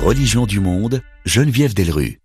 religions du monde, Geneviève Delrue.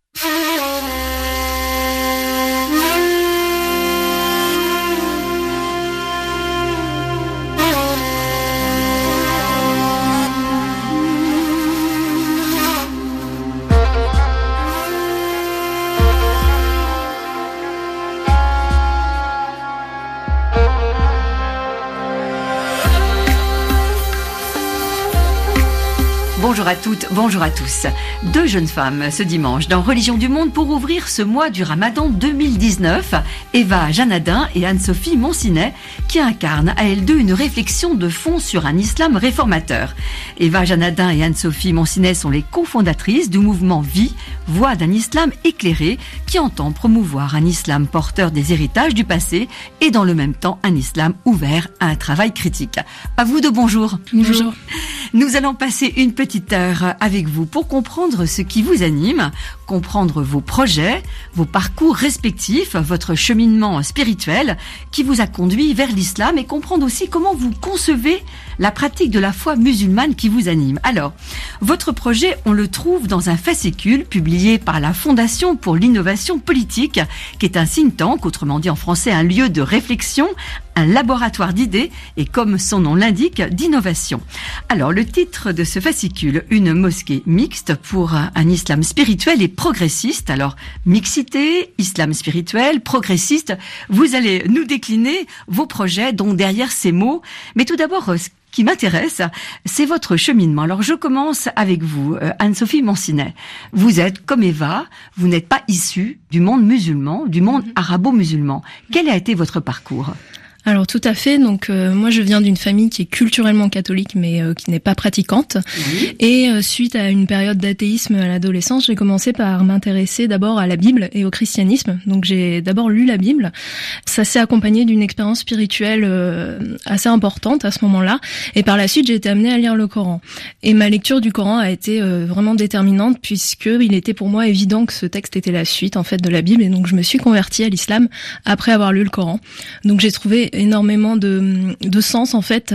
Bonjour à toutes, bonjour à tous. Deux jeunes femmes ce dimanche dans Religion du Monde pour ouvrir ce mois du Ramadan 2019. Eva Janadin et Anne-Sophie Monsinet qui incarnent à elles deux une réflexion de fond sur un islam réformateur. Eva Janadin et Anne-Sophie Monsinet sont les cofondatrices du mouvement Vie, Voix d'un islam éclairé qui entend promouvoir un islam porteur des héritages du passé et dans le même temps un islam ouvert à un travail critique. À vous deux, bonjour. Bonjour. Nous allons passer une petite heure avec vous pour comprendre ce qui vous anime, comprendre vos projets, vos parcours respectifs, votre cheminement spirituel qui vous a conduit vers l'islam et comprendre aussi comment vous concevez la pratique de la foi musulmane qui vous anime. Alors, votre projet, on le trouve dans un fascicule publié par la Fondation pour l'innovation politique, qui est un think tank, autrement dit en français un lieu de réflexion, un laboratoire d'idées et, comme son nom l'indique, d'innovation. Alors, le titre de ce fascicule, une mosquée mixte pour un islam spirituel et progressiste. Alors, mixité, islam spirituel, progressiste, vous allez nous décliner vos projets, dont derrière ces mots. Mais tout d'abord, ce qui m'intéresse, c'est votre cheminement. Alors, je commence avec vous, Anne-Sophie Monsinet. Vous êtes, comme Eva, vous n'êtes pas issue du monde musulman, du monde arabo-musulman. Quel a été votre parcours ? Alors tout à fait, donc moi je viens d'une famille qui est culturellement catholique mais qui n'est pas pratiquante. Oui. Et suite à une période d'athéisme à l'adolescence, j'ai commencé par m'intéresser d'abord à la Bible et au christianisme. Donc j'ai d'abord lu la Bible. Ça s'est accompagné d'une expérience spirituelle assez importante à ce moment-là. Et par la suite, j'ai été amenée à lire le Coran. Et ma lecture du Coran a été vraiment déterminante puisque il était pour moi évident que ce texte était la suite en fait de la Bible. Et donc je me suis convertie à l'islam après avoir lu le Coran. Donc j'ai trouvé énormément de sens en fait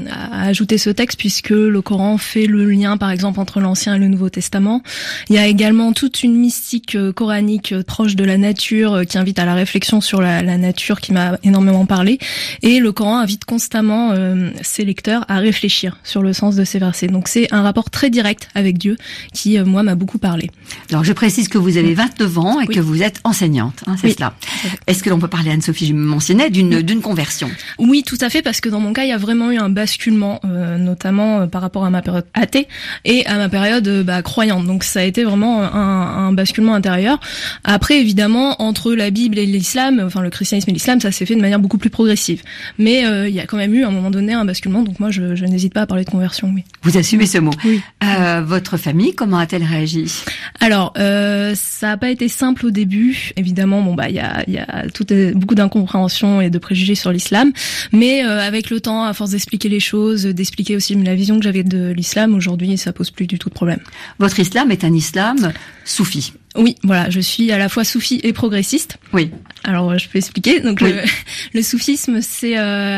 à ajouter ce texte puisque le Coran fait le lien par exemple entre l'Ancien et le Nouveau Testament. Il y a également toute une mystique coranique proche de la nature qui invite à la réflexion sur la nature qui m'a énormément parlé, et le Coran invite constamment ses lecteurs à réfléchir sur le sens de ces versets. Donc c'est un rapport très direct avec Dieu qui moi m'a beaucoup parlé. Alors je précise que vous avez 29 ans et que vous êtes enseignante, hein, c'est oui. Cela. Est-ce que l'on peut parler à Anne-Sophie Monsinet d'une conversion? Oui, tout à fait, parce que dans mon cas, il y a vraiment eu un basculement, notamment par rapport à ma période athée et à ma période croyante. Donc ça a été vraiment un basculement intérieur. Après, évidemment, entre la Bible et l'islam, enfin le christianisme et l'islam, ça s'est fait de manière beaucoup plus progressive. Mais il y a quand même eu à un moment donné un basculement, donc moi je n'hésite pas à parler de conversion. Oui. Vous assumez ce mot. Oui. Votre famille, comment a-t-elle réagi? Alors, ça a pas été simple au début. Évidemment, il y a beaucoup d'incompréhension et de préjugés sur l'islam, mais avec le temps, à force d'expliquer les choses, d'expliquer aussi la vision que j'avais de l'islam, aujourd'hui, ça pose plus du tout de problème. Votre islam est un islam soufi. Oui, voilà, je suis à la fois soufi et progressiste. Oui. Alors, je peux expliquer. Donc, oui. Le soufisme, c'est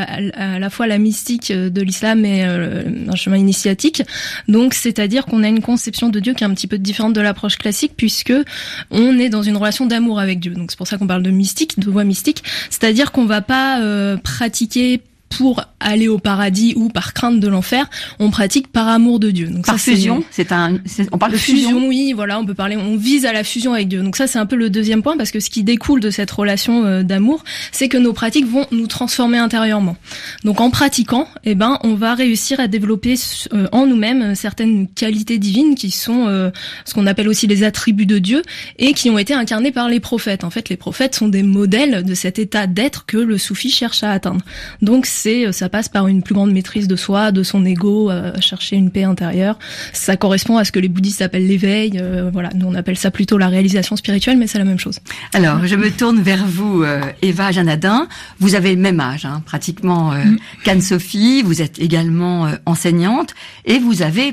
à la fois la mystique de l'islam et un chemin initiatique. Donc, c'est-à-dire qu'on a une conception de Dieu qui est un petit peu différente de l'approche classique, puisque on est dans une relation d'amour avec Dieu. Donc, c'est pour ça qu'on parle de mystique, de voie mystique. C'est-à-dire qu'on va pas pratiquer pour aller au paradis ou par crainte de l'enfer, on pratique par amour de Dieu. Donc par ça, fusion, on parle de fusion. Oui, voilà, on vise à la fusion avec Dieu. Donc ça, c'est un peu le deuxième point, parce que ce qui découle de cette relation d'amour, c'est que nos pratiques vont nous transformer intérieurement. Donc en pratiquant, on va réussir à développer en nous-mêmes certaines qualités divines qui sont ce qu'on appelle aussi les attributs de Dieu et qui ont été incarnés par les prophètes. En fait, les prophètes sont des modèles de cet état d'être que le soufi cherche à atteindre. Donc ça passe par une plus grande maîtrise de soi, de son ego, chercher une paix intérieure. Ça correspond à ce que les bouddhistes appellent l'éveil. Voilà, nous on appelle ça plutôt la réalisation spirituelle, mais c'est la même chose. Alors, je me tourne vers vous, Eva Janadin. Vous avez le même âge, pratiquement qu'Anne-Sophie. Vous êtes également enseignante et vous avez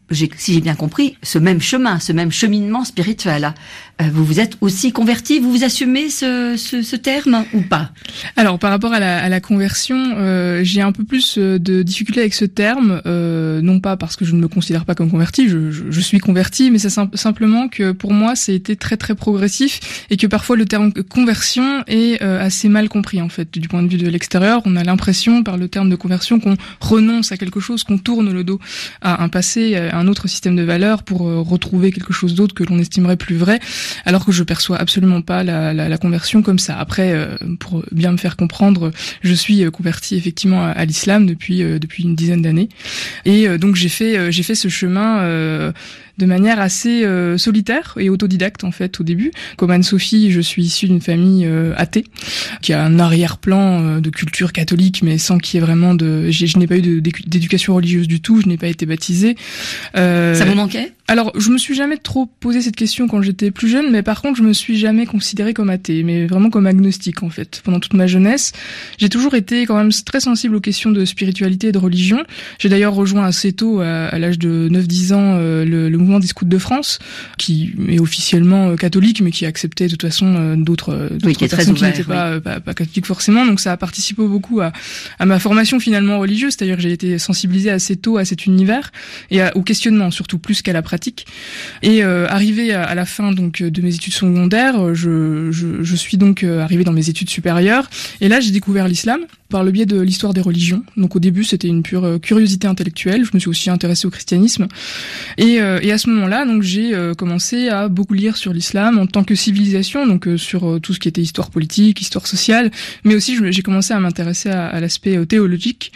si j'ai bien compris, ce même chemin, ce même cheminement spirituel. Vous vous êtes aussi converti, vous assumez ce terme ou pas? Alors par rapport à la conversion, j'ai un peu plus de difficulté avec ce terme, non pas parce que je ne me considère pas comme converti, je suis converti, mais c'est simplement que pour moi ça a été très très progressif et que parfois le terme conversion est assez mal compris en fait du point de vue de l'extérieur. On a l'impression par le terme de conversion qu'on renonce à quelque chose, qu'on tourne le dos à un passé, à un autre système de valeurs pour retrouver quelque chose d'autre que l'on estimerait plus vrai, alors que je perçois absolument pas la conversion comme ça. Après, pour bien me faire comprendre, je suis converti effectivement à l'islam depuis une dizaine d'années, et donc j'ai fait ce chemin de manière assez solitaire et autodidacte en fait au début. Comme Anne-Sophie, je suis issue d'une famille athée qui a un arrière-plan de culture catholique, mais sans qu'il y ait vraiment je n'ai pas eu d'éducation religieuse du tout, je n'ai pas été baptisée. Ça vous manquait? Alors, je me suis jamais trop posé cette question quand j'étais plus jeune, mais par contre, je me suis jamais considérée comme athée, mais vraiment comme agnostique en fait. Pendant toute ma jeunesse, j'ai toujours été quand même très sensible aux questions de spiritualité et de religion. J'ai d'ailleurs rejoint assez tôt, à l'âge de 9-10 ans, le mouvement des scouts de France, qui est officiellement catholique, mais qui acceptait de toute façon d'autres personnes qui n'étaient pas catholiques forcément. Donc ça a participé beaucoup à ma formation finalement religieuse, c'est-à-dire que j'ai été sensibilisée assez tôt à cet univers et au questionnement, surtout plus qu'à la pratique. Et arrivé à la fin donc de mes études secondaires, je suis donc arrivée dans mes études supérieures, et là j'ai découvert l'islam par le biais de l'histoire des religions. Donc au début c'était une pure curiosité intellectuelle, je me suis aussi intéressée au christianisme, et à ce moment-là donc j'ai commencé à beaucoup lire sur l'islam en tant que civilisation, donc sur tout ce qui était histoire politique, histoire sociale, mais aussi j'ai commencé à m'intéresser à l'aspect théologique,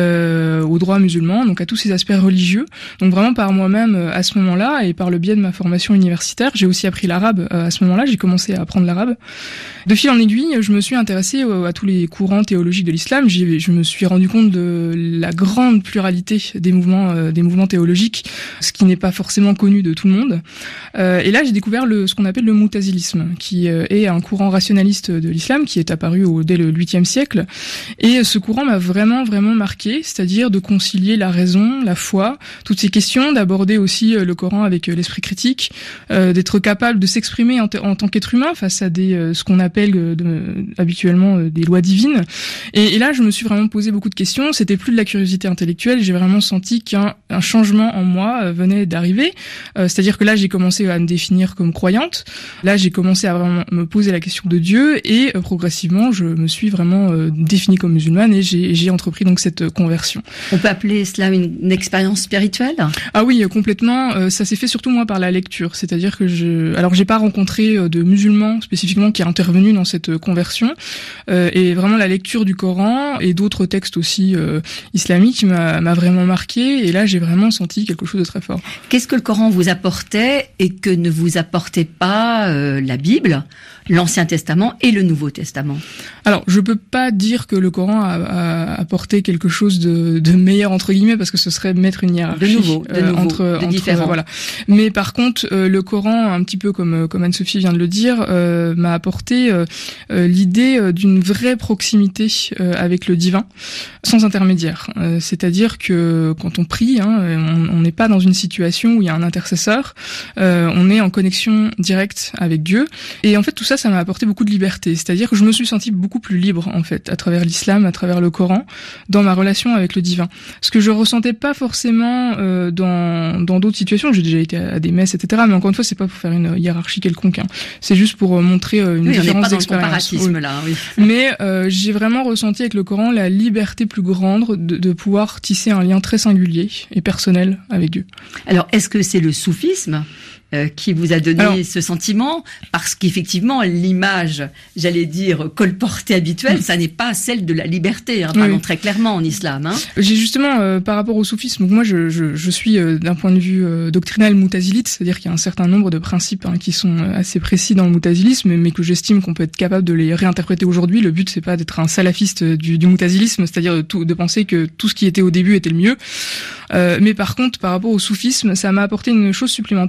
au droit musulman, donc à tous ces aspects religieux. Donc vraiment par moi-même à ce moment-là, et par le biais de ma formation universitaire, j'ai aussi appris l'arabe à ce moment-là, j'ai commencé à apprendre l'arabe. De fil en aiguille, je me suis intéressée à tous les courants théologiques de l'islam. Je me suis rendu compte de la grande pluralité des mouvements théologiques, ce qui n'est pas forcément connu de tout le monde. Et là, j'ai découvert ce qu'on appelle le moutazilisme, qui est un courant rationaliste de l'islam qui est apparu dès le 8e siècle. Et ce courant m'a vraiment, vraiment marqué, c'est-à-dire de concilier la raison, la foi, toutes ces questions, d'aborder aussi le Coran avec l'esprit critique, d'être capable de s'exprimer en tant qu'être humain face à ce qu'on appelle habituellement des lois divines. Et là, je me suis vraiment posé beaucoup de questions. C'était plus de la curiosité intellectuelle. J'ai vraiment senti qu'un changement en moi venait d'arriver. C'est-à-dire que là, j'ai commencé à me définir comme croyante. Là, j'ai commencé à vraiment me poser la question de Dieu, et progressivement, je me suis vraiment définie comme musulmane, et j'ai entrepris donc cette conversion. On peut appeler cela une expérience spirituelle? Ah oui, complètement. Ça s'est fait surtout moi par la lecture. C'est-à-dire que j'ai pas rencontré de musulmans spécifiquement qui a intervenu dans cette conversion, et vraiment la lecture du Coran et d'autres textes aussi islamiques m'a vraiment marqué, et là j'ai vraiment senti quelque chose de très fort. Qu'est-ce que le Coran vous apportait et que ne vous apportait pas la Bible, l'Ancien Testament et le Nouveau Testament? Alors, je peux pas dire que le Coran a apporté quelque chose de meilleur entre guillemets, parce que ce serait mettre une hiérarchie entre différents. Voilà. Mais par contre, le Coran, un petit peu comme Anne-Sophie vient de le dire, m'a apporté l'idée d'une vraie proximité avec le divin, sans intermédiaire. C'est-à-dire que quand on prie, on n'est pas dans une situation où il y a un intercesseur, on est en connexion directe avec Dieu, et en fait tout ça m'a apporté beaucoup de liberté. C'est-à-dire que je me suis sentie beaucoup plus libre en fait à travers l'islam, à travers le Coran, dans ma relation avec le divin. Ce que je ressentais pas forcément dans d'autres situations. J'ai déjà été à des messes, etc. Mais encore une fois, c'est pas pour faire une hiérarchie quelconque. C'est juste pour montrer une différence d'expérience. Oui. Mais j'ai vraiment ressenti avec le Coran la liberté plus grande de pouvoir tisser un lien très singulier et personnel avec Dieu. Alors, est-ce que c'est le soufisme qui vous a donné ce sentiment? Parce qu'effectivement, l'image, j'allais dire, colportée habituelle, ça n'est pas celle de la liberté, parlons très clairement en islam. J'ai justement, par rapport au soufisme, donc moi je suis d'un point de vue doctrinal moutazilite, c'est-à-dire qu'il y a un certain nombre de principes qui sont assez précis dans le moutazilisme, mais que j'estime qu'on peut être capable de les réinterpréter aujourd'hui. Le but, c'est pas d'être un salafiste du moutazilisme, c'est-à-dire de penser que tout ce qui était au début était le mieux. Mais par contre, par rapport au soufisme, ça m'a apporté une chose supplémentaire. Le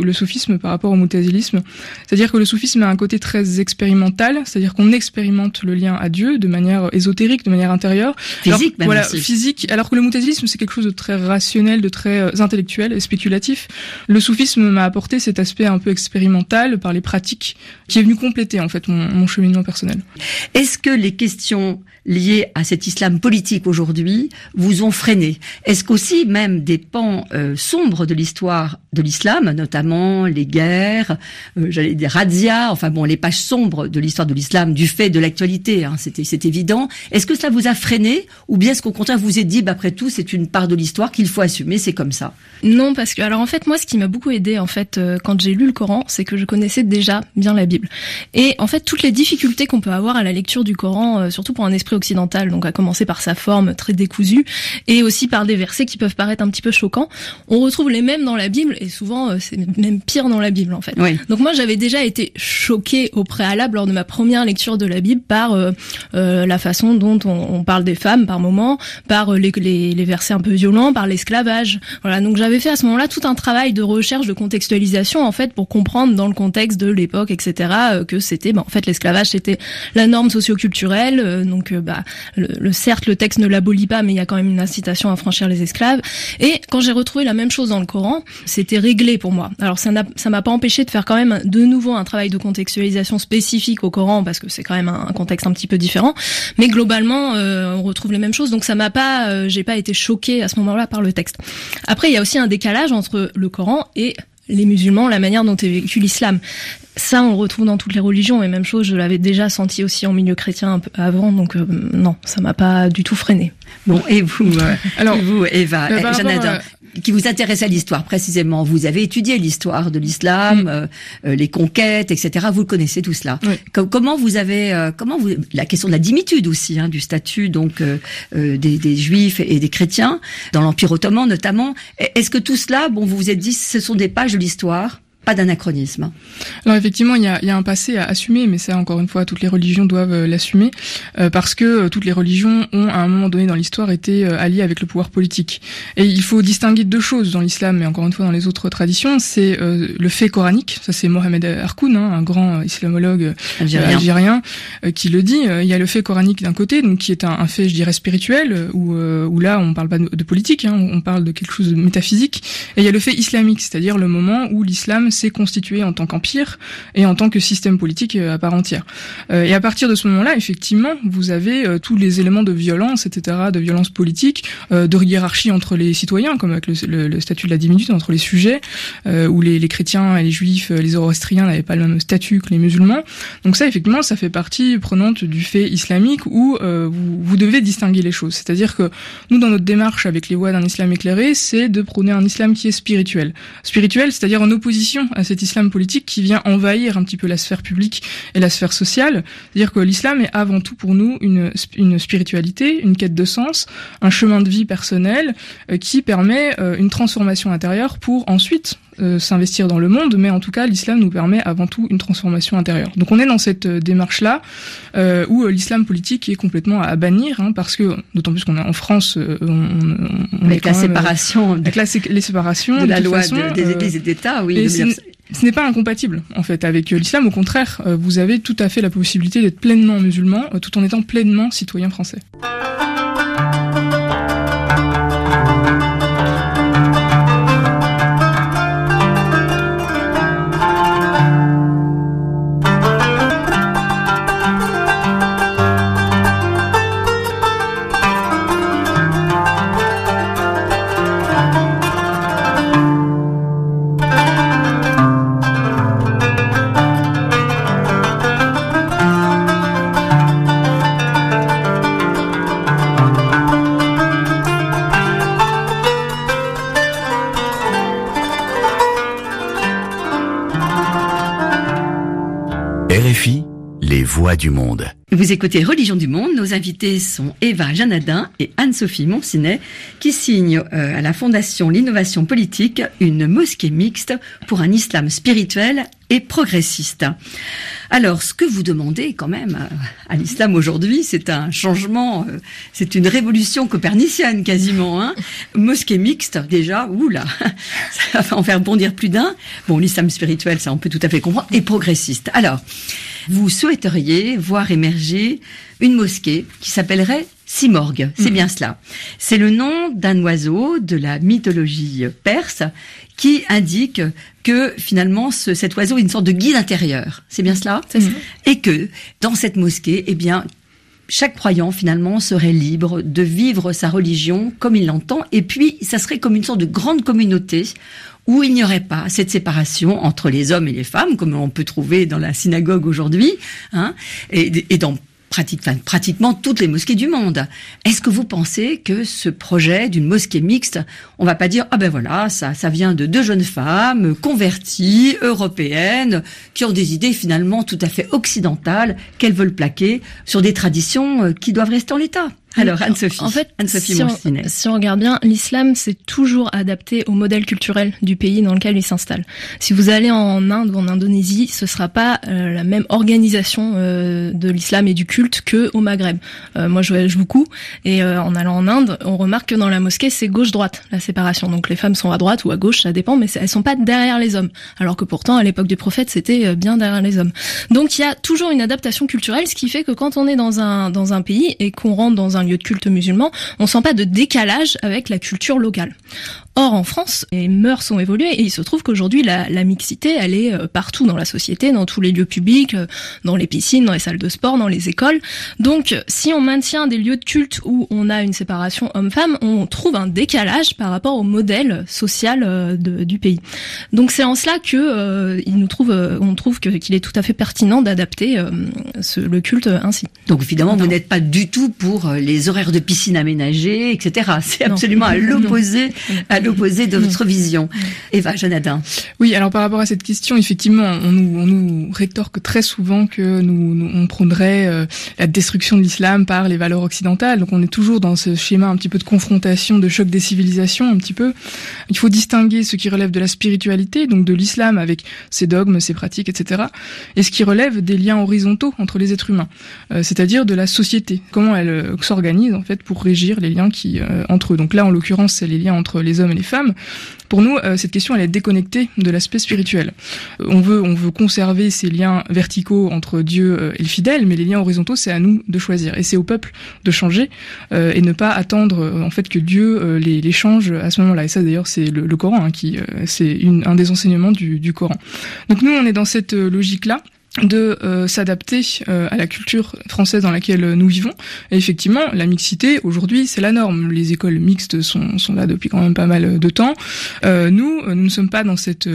le soufisme par rapport au mu'tazilisme. C'est-à-dire que le soufisme a un côté très expérimental, c'est-à-dire qu'on expérimente le lien à Dieu de manière ésotérique, de manière intérieure. Physique, alors, voilà, physique. Alors que le mu'tazilisme, c'est quelque chose de très rationnel, de très intellectuel et spéculatif. Le soufisme m'a apporté cet aspect un peu expérimental par les pratiques qui est venu compléter en fait mon cheminement personnel. Est-ce que les questions liées à cet islam politique aujourd'hui vous ont freiné? Est-ce qu'aussi même des pans sombres de l'histoire de l'islam, notamment les guerres, des razzias, enfin bon, les pages sombres de l'histoire de l'islam du fait de l'actualité, hein, c'est évident. Est-ce que cela vous a freiné ou bien est-ce qu'au contraire vous vous êtes dit, après tout, c'est une part de l'histoire qu'il faut assumer, c'est comme ça? Non, parce que alors en fait moi ce qui m'a beaucoup aidé en fait quand j'ai lu le Coran, c'est que je connaissais déjà bien la Bible. Et en fait toutes les difficultés qu'on peut avoir à la lecture du Coran, surtout pour un esprit occidental, donc à commencer par sa forme très décousue et aussi par des versets qui peuvent paraître un petit peu choquants, on retrouve les mêmes dans la Bible et souvent c'est même pire dans la Bible en fait. Oui. Donc moi j'avais déjà été choquée au préalable lors de ma première lecture de la Bible par la façon dont on parle des femmes par moment, par les versets un peu violents, par l'esclavage. Voilà, donc j'avais fait à ce moment-là tout un travail de recherche, de contextualisation en fait pour comprendre dans le contexte de l'époque, etc. Que c'était, en fait, l'esclavage c'était la norme socio-culturelle. Donc, certes le texte ne l'abolit pas, mais il y a quand même une incitation à franchir les esclaves. Et quand j'ai retrouvé la même chose dans le Coran, c'était réglé pour moi. Alors ça m'a pas empêché de faire quand même de nouveau un travail de contextualisation spécifique au Coran parce que c'est quand même un contexte un petit peu différent. Mais globalement, on retrouve les mêmes choses. Donc ça m'a pas, j'ai pas été choquée à ce moment-là par le texte. Après, il y a aussi un décalage entre le Coran et les musulmans, la manière dont est vécu l'islam. Ça, on le retrouve dans toutes les religions, et même chose, je l'avais déjà senti aussi en milieu chrétien un peu avant, donc non, ça m'a pas du tout freiné. Bon, et vous, Eva, Janadin, qui vous intéresse à l'histoire précisément, vous avez étudié l'histoire de l'islam, les conquêtes, etc. Vous le connaissez tout cela. Oui. Comment vous la question de la dimitude aussi, du statut donc des juifs et des chrétiens dans l'Empire ottoman notamment. Est-ce que tout cela, vous vous êtes dit, ce sont des pages de l'histoire? Pas d'anachronisme. Alors effectivement, il y a un passé à assumer, mais ça, encore une fois, toutes les religions doivent l'assumer, parce que toutes les religions ont, à un moment donné dans l'histoire, été alliées avec le pouvoir politique. Et il faut distinguer deux choses dans l'islam, mais encore une fois dans les autres traditions. C'est le fait coranique, ça c'est Mohamed Harkoun, un grand islamologue algérien, qui le dit. Il y a le fait coranique d'un côté, donc qui est un fait, je dirais, spirituel, où là on parle pas de politique, on parle de quelque chose de métaphysique. Et il y a le fait islamique, c'est-à-dire le moment où l'islam s'est constitué en tant qu'empire et en tant que système politique à part entière. Et à partir de ce moment-là, effectivement, vous avez tous les éléments de violence, etc., de violence politique, de hiérarchie entre les citoyens, comme avec le statut de la dimitude entre les sujets, où les chrétiens et les juifs, les zoroastriens n'avaient pas le même statut que les musulmans. Donc ça, effectivement, ça fait partie prenante du fait islamique où vous devez distinguer les choses. C'est-à-dire que nous, dans notre démarche avec les voies d'un islam éclairé, c'est de prôner un islam qui est spirituel. Spirituel, c'est-à-dire en opposition à cet islam politique qui vient envahir un petit peu la sphère publique et la sphère sociale. C'est-à-dire que l'islam est avant tout pour nous une spiritualité, une quête de sens, un chemin de vie personnel qui permet une transformation intérieure pour ensuite s'investir dans le monde, mais en tout cas l'islam nous permet avant tout une transformation intérieure. Donc on est dans cette démarche-là où l'islam politique est complètement à bannir, parce que d'autant plus qu'on est en France, on avec la séparation, avec les séparations de la loi des Églises et d'État, oui. Et ce n'est pas incompatible en fait avec l'islam. Au contraire, vous avez tout à fait la possibilité d'être pleinement musulman, tout en étant pleinement citoyen français. RFI, les voix du monde. Vous écoutez Religion du Monde. Nos invités sont Eva Janadin et Anne-Sophie Moncinet qui signent à la Fondation L'Innovation Politique une mosquée mixte pour un islam spirituel et progressiste. Alors, ce que vous demandez quand même à l'islam aujourd'hui, c'est un changement, c'est une révolution copernicienne quasiment. Hein. Mosquée mixte, déjà, oula, ça va en faire bondir plus d'un. Bon, l'islam spirituel, ça on peut tout à fait comprendre, et progressiste. Alors, vous souhaiteriez voir émerger une mosquée qui s'appellerait Simorgue, c'est bien cela. C'est le nom d'un oiseau de la mythologie perse qui indique que finalement cet oiseau est une sorte de guide intérieur. C'est bien cela ? C'est ça. Et que dans cette mosquée, eh bien, chaque croyant finalement serait libre de vivre sa religion comme il l'entend. Et puis, ça serait comme une sorte de grande communauté où il n'y aurait pas cette séparation entre les hommes et les femmes, comme on peut trouver dans la synagogue aujourd'hui, hein, et dans pratiquement toutes les mosquées du monde. Est-ce que vous pensez que ce projet d'une mosquée mixte, on va pas dire ah ben voilà, ça vient de deux jeunes femmes converties, européennes, qui ont des idées finalement tout à fait occidentales qu'elles veulent plaquer sur des traditions qui doivent rester en l'état? Alors, Anne-Sophie. En fait, Moursinet. si on regarde bien, l'islam s'est toujours adapté au modèle culturel du pays dans lequel il s'installe. Si vous allez en Inde ou en Indonésie, ce sera pas la même organisation de l'islam et du culte que au Maghreb. Moi, je voyage beaucoup et en allant en Inde, on remarque que dans la mosquée, c'est gauche-droite la séparation. Donc les femmes sont à droite ou à gauche, ça dépend, mais elles sont pas derrière les hommes. Alors que pourtant, à l'époque du prophète, c'était bien derrière les hommes. Donc il y a toujours une adaptation culturelle, ce qui fait que quand on est dans un pays et qu'on rentre dans un lieu de culte musulman, on sent pas de décalage avec la culture locale. Or, en France, les mœurs ont évolué et il se trouve qu'aujourd'hui, la mixité, elle est partout dans la société, dans tous les lieux publics, dans les piscines, dans les salles de sport, dans les écoles. Donc, si on maintient des lieux de culte où on a une séparation homme-femme, on trouve un décalage par rapport au modèle social du pays. Donc, c'est en cela que on trouve qu'il est tout à fait pertinent d'adapter le culte ainsi. Donc, évidemment, vous n'êtes pas du tout pour les horaires de piscine aménagés, etc. C'est absolument à l'opposé de votre vision. Eva, Jonathan. Oui, alors par rapport à cette question, effectivement, on nous rétorque très souvent que on prônerait la destruction de l'islam par les valeurs occidentales. Donc on est toujours dans ce schéma un petit peu de confrontation, de choc des civilisations, un petit peu. Il faut distinguer ce qui relève de la spiritualité, donc de l'islam avec ses dogmes, ses pratiques, etc. et ce qui relève des liens horizontaux entre les êtres humains, c'est-à-dire de la société. Comment elle s'organise en fait pour régir les liens qui entre eux. Donc là, en l'occurrence, c'est les liens entre les hommes et les femmes. Pour nous, cette question, elle est déconnectée de l'aspect spirituel. On veut conserver ces liens verticaux entre Dieu et le fidèle, mais les liens horizontaux, c'est à nous de choisir. Et c'est au peuple de changer et ne pas attendre en fait que Dieu les change à ce moment-là. Et ça, d'ailleurs, c'est le Coran c'est un des enseignements du Coran. Donc nous, on est dans cette logique-là de s'adapter à la culture française dans laquelle nous vivons. Et effectivement, la mixité, aujourd'hui, c'est la norme. Les écoles mixtes sont là depuis quand même pas mal de temps. Nous ne sommes pas dans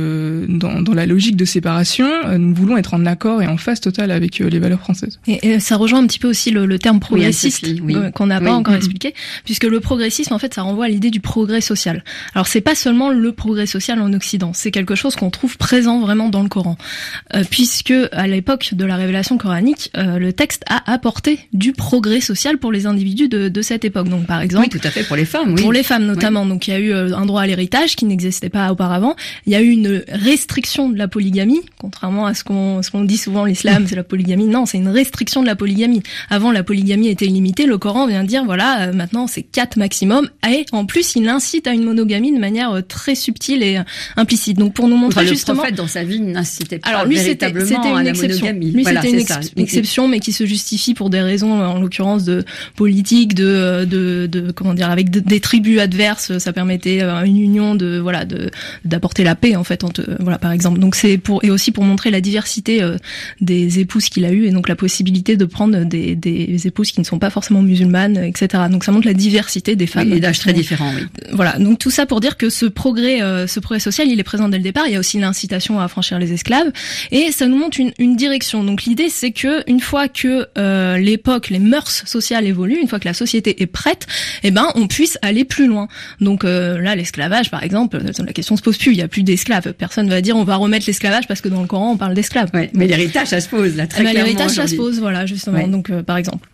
dans la logique de séparation. Nous voulons être en accord et en phase totale avec les valeurs françaises. Et ça rejoint un petit peu aussi le terme progressiste qu'on n'a pas encore expliqué, puisque le progressisme, en fait, ça renvoie à l'idée du progrès social. Alors, c'est pas seulement le progrès social en Occident, c'est quelque chose qu'on trouve présent vraiment dans le Coran, puisque à l'époque de la révélation coranique, le texte a apporté du progrès social pour les individus de cette époque. Donc, par exemple, oui, tout à fait, pour les femmes, oui. Pour les femmes notamment. Oui. Donc, il y a eu un droit à l'héritage qui n'existait pas auparavant. Il y a eu une restriction de la polygamie, contrairement à ce qu'on dit souvent, l'islam, c'est la polygamie. Non, c'est une restriction de la polygamie. Avant, la polygamie était illimitée. Le Coran vient dire, voilà, maintenant, c'est 4 maximum. Et en plus, il incite à une monogamie de manière très subtile et implicite. Donc, pour nous montrer justement... Le prophète, dans sa vie, n'incitait pas alors, lui, véritablement à la monogamie. Lui, voilà, c'était une exception, mais qui se justifie pour des raisons, en l'occurrence, de politique, comment dire, avec des tribus adverses, ça permettait une union d'apporter la paix, en fait, voilà, par exemple. Donc et aussi pour montrer la diversité des épouses qu'il a eues, et donc la possibilité de prendre des épouses qui ne sont pas forcément musulmanes, etc. Donc ça montre la diversité des femmes. Et d'âges très différents, oui. Voilà. Donc tout ça pour dire que ce progrès social, il est présent dès le départ. Il y a aussi l'incitation à affranchir les esclaves, et ça nous montre une direction. Donc l'idée, c'est que une fois que l'époque, les mœurs sociales évoluent, une fois que la société est prête, on puisse aller plus loin. Donc là, l'esclavage, par exemple, la question se pose plus. Il y a plus d'esclaves. Personne va dire on va remettre l'esclavage parce que dans le Coran on parle d'esclaves. Ouais, mais l'héritage, ça se pose là très clairement. L'héritage, ça se pose, voilà, justement. Ouais. Donc par exemple.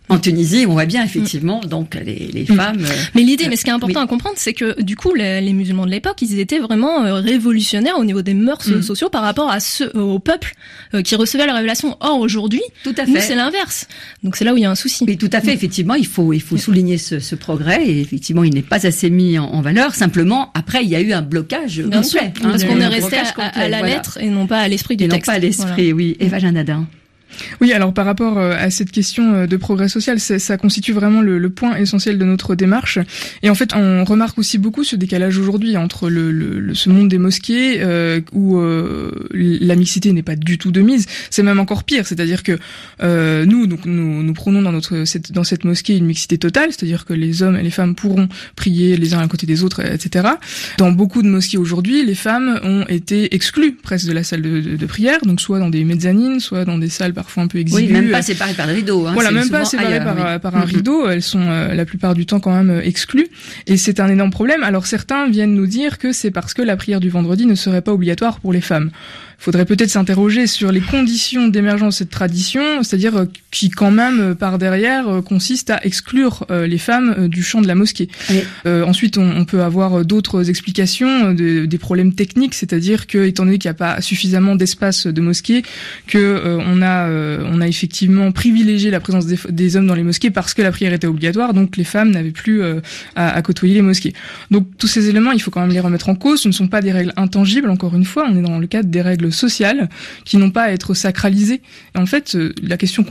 En Tunisie, on voit bien effectivement donc les femmes. Mais ce qui est important à comprendre, c'est que du coup, les musulmans de l'époque, ils étaient vraiment révolutionnaires au niveau des mœurs sociaux par rapport à au peuple qui recevait la révélation. Or aujourd'hui, nous c'est l'inverse. Donc c'est là où il y a un souci. Mais tout à fait, effectivement, il faut souligner ce progrès et effectivement, il n'est pas assez mis en valeur. Simplement, après, il y a eu un blocage complet, parce qu'on est resté à la lettre et non pas à l'esprit du texte. Non pas à l'esprit, oui. Eva Janadin. Oui, alors par rapport à cette question de progrès social, ça constitue vraiment le point essentiel de notre démarche. Et en fait, on remarque aussi beaucoup ce décalage aujourd'hui entre ce monde des mosquées où la mixité n'est pas du tout de mise. C'est même encore pire, c'est-à-dire que nous prônons dans cette mosquée une mixité totale, c'est-à-dire que les hommes et les femmes pourront prier les uns à côté des autres, etc. Dans beaucoup de mosquées aujourd'hui, les femmes ont été exclues presque de la salle de prière, donc soit dans des mezzanines, soit dans des salles parfois un peu exiguës. Oui, même pas séparées par le rideau. Voilà, même pas séparées par un rideau. Elles sont la plupart du temps quand même exclues. Et c'est un énorme problème. Alors certains viennent nous dire que c'est parce que la prière du vendredi ne serait pas obligatoire pour les femmes. Il faudrait peut-être s'interroger sur les conditions d'émergence de cette tradition, c'est-à-dire qui quand même par derrière consiste à exclure les femmes du champ de la mosquée. Oui. Ensuite, on peut avoir d'autres explications, des problèmes techniques, c'est-à-dire que étant donné qu'il n'y a pas suffisamment d'espace de mosquée, que on a effectivement privilégié la présence des hommes dans les mosquées parce que la prière était obligatoire, donc les femmes n'avaient plus à côtoyer les mosquées. Donc tous ces éléments, il faut quand même les remettre en cause. Ce ne sont pas des règles intangibles, encore une fois, on est dans le cadre des règles sociales qui n'ont pas à être sacralisées. Et en fait, la question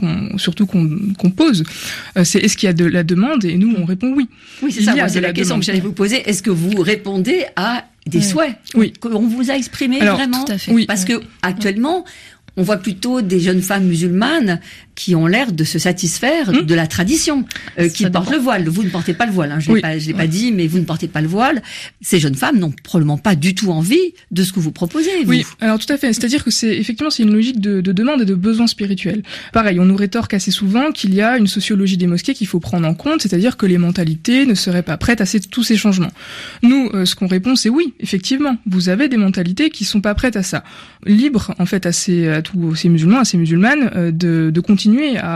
qu'on pose, c'est est-ce qu'il y a de la demande? Et nous, on répond oui. Oui, c'est ça. C'est la question que j'allais vous poser. Est-ce que vous répondez à des souhaits qu'on vous a exprimés? Alors, vraiment? Tout à fait. Oui. Parce que actuellement, on voit plutôt des jeunes femmes musulmanes qui ont l'air de se satisfaire de la tradition, qui portent le voile. Vous ne portez pas le voile, hein. Je l'ai pas dit, mais vous ne portez pas le voile. Ces jeunes femmes n'ont probablement pas du tout envie de ce que vous proposez, vous. Oui, alors tout à fait. C'est-à-dire que c'est une logique de demande et de besoin spirituel. Pareil, on nous rétorque assez souvent qu'il y a une sociologie des mosquées qu'il faut prendre en compte, c'est-à-dire que les mentalités ne seraient pas prêtes à tous ces changements. Nous, ce qu'on répond, c'est oui, effectivement, vous avez des mentalités qui sont pas prêtes à ça. Libre, en fait, à tous ces musulmans, à ces musulmanes, de continuer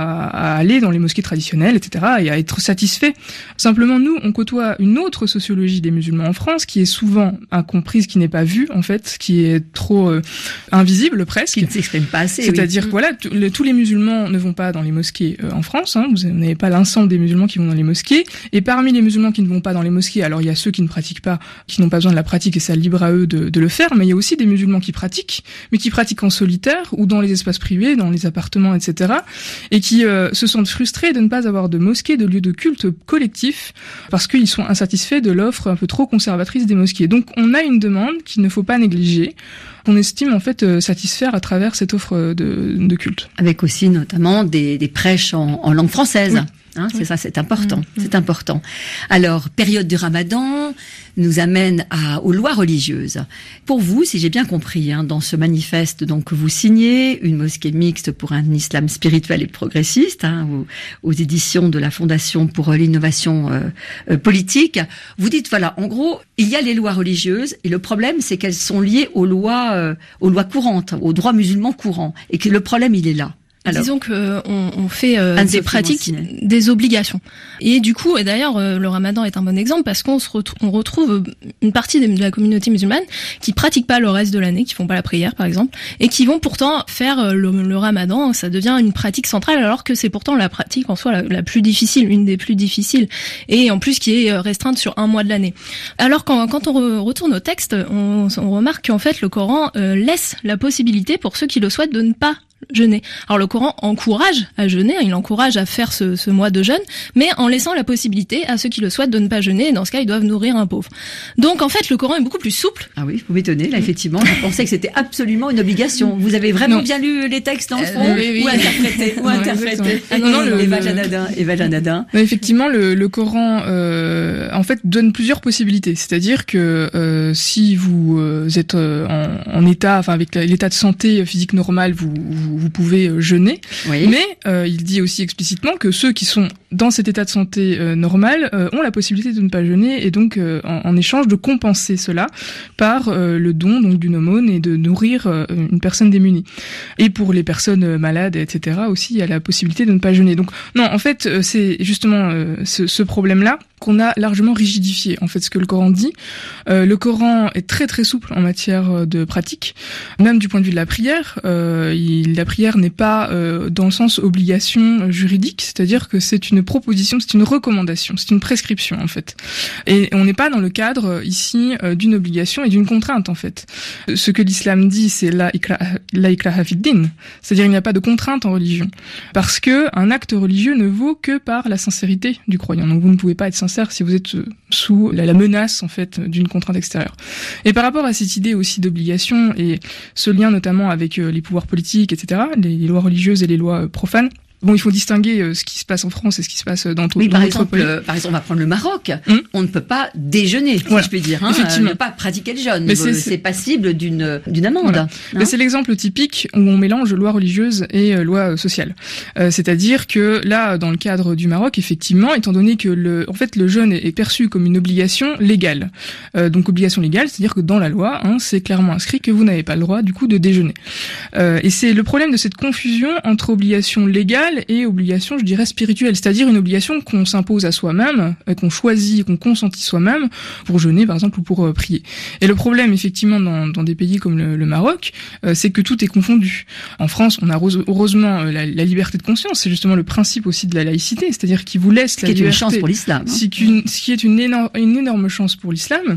à aller dans les mosquées traditionnelles, etc., et à être satisfaits. Simplement, nous, on côtoie une autre sociologie des musulmans en France, qui est souvent incomprise, qui n'est pas vue, en fait, qui est trop invisible, presque. Qui ne s'exprime pas assez. C'est-à-dire que voilà, tous les musulmans ne vont pas dans les mosquées en France, hein, vous n'avez pas l'ensemble des musulmans qui vont dans les mosquées, et parmi les musulmans qui ne vont pas dans les mosquées, alors il y a ceux qui ne pratiquent pas, qui n'ont pas besoin de la pratique, et c'est libre à eux de le faire, mais il y a aussi des musulmans qui pratiquent, mais qui pratiquent en solitaire, ou dans les espaces privés, dans les appartements, etc., et qui se sentent frustrés de ne pas avoir de mosquée, de lieu de culte collectif, parce qu'ils sont insatisfaits de l'offre un peu trop conservatrice des mosquées. Donc on a une demande qu'il ne faut pas négliger, qu'on estime en fait satisfaire à travers cette offre de culte. Avec aussi notamment des prêches en langue française. Oui. Hein, c'est ça, c'est important. C'est important. Alors, période du Ramadan nous amène aux lois religieuses. Pour vous, si j'ai bien compris, hein, dans ce manifeste donc que vous signez, une mosquée mixte pour un islam spirituel et progressiste, hein, aux éditions de la Fondation pour l'innovation politique, vous dites voilà, en gros, il y a les lois religieuses et le problème, c'est qu'elles sont liées aux lois courantes, aux droits musulmans courants, et que le problème, il est là. Alors, disons que on fait des pratiques, des obligations. Et du coup, et d'ailleurs, le Ramadan est un bon exemple parce qu'on retrouve une partie de la communauté musulmane qui pratique pas le reste de l'année, qui font pas la prière, par exemple, et qui vont pourtant faire le Ramadan. Ça devient une pratique centrale, alors que c'est pourtant la pratique en soi la plus difficile, une des plus difficiles, et en plus qui est restreinte sur un mois de l'année. Alors quand on retourne au texte, on remarque qu'en fait le Coran laisse la possibilité pour ceux qui le souhaitent de ne pas jeûner. Alors le Coran encourage à jeûner, il encourage à faire ce mois de jeûne, mais en laissant la possibilité à ceux qui le souhaitent de ne pas jeûner, et dans ce cas ils doivent nourrir un pauvre. Donc en fait le Coran est beaucoup plus souple. Ah oui, vous m'étonnez, là effectivement, je pensais que c'était absolument une obligation. Vous avez vraiment bien lu les textes en fond, oui. ou interprété. Eva Janadin. Effectivement, le Coran en fait donne plusieurs possibilités, c'est-à-dire que si vous êtes en état, enfin avec l'état de santé physique normal, vous vous pouvez jeûner. Oui. Mais il dit aussi explicitement que ceux qui sont dans cet état de santé normal ont la possibilité de ne pas jeûner et donc en échange de compenser cela par le don donc d'une aumône et de nourrir une personne démunie. Et pour les personnes malades, etc. aussi, il y a la possibilité de ne pas jeûner. Donc non, en fait, c'est justement ce problème-là qu'on a largement rigidifié, en fait, ce que le Coran dit. Le Coran est très très souple en matière de pratique, même du point de vue de la prière. La prière n'est pas dans le sens obligation juridique, c'est-à-dire que c'est une proposition, c'est une recommandation, c'est une prescription, en fait. Et on n'est pas dans le cadre, ici, d'une obligation et d'une contrainte, en fait. Ce que l'islam dit, c'est la ikraha fid din, c'est-à-dire il n'y a pas de contrainte en religion. Parce que un acte religieux ne vaut que par la sincérité du croyant. Donc vous ne pouvez pas être sincère si vous êtes sous la menace en fait d'une contrainte extérieure. Et par rapport à cette idée aussi d'obligation et ce lien notamment avec les pouvoirs politiques, etc., les lois religieuses et les lois profanes, bon, il faut distinguer ce qui se passe en France et ce qui se passe dans d'autres pays. Par exemple, on va prendre le Maroc. On ne peut pas déjeuner, si je puis dire. Effectivement. Ne pas pratiquer le jeûne. Mais c'est passible d'une amende. Voilà. Mais c'est l'exemple typique où on mélange loi religieuse et loi sociale. C'est-à-dire que là, dans le cadre du Maroc, effectivement, étant donné que le jeûne est perçu comme une obligation légale. Donc obligation légale, c'est-à-dire que dans la loi, c'est clairement inscrit que vous n'avez pas le droit du coup de déjeuner. Et c'est le problème de cette confusion entre obligation légale et obligation, je dirais, spirituelle, c'est-à-dire une obligation qu'on s'impose à soi-même, qu'on choisit, qu'on consentit soi-même pour jeûner, par exemple, ou pour prier. Et le problème, effectivement, dans des pays comme le Maroc, c'est que tout est confondu. En France, on a heureusement la liberté de conscience, c'est justement le principe aussi de la laïcité, c'est-à-dire qui vous laisse la liberté. Ce qui est une chance pour l'islam. Ce qui est une énorme chance pour l'islam,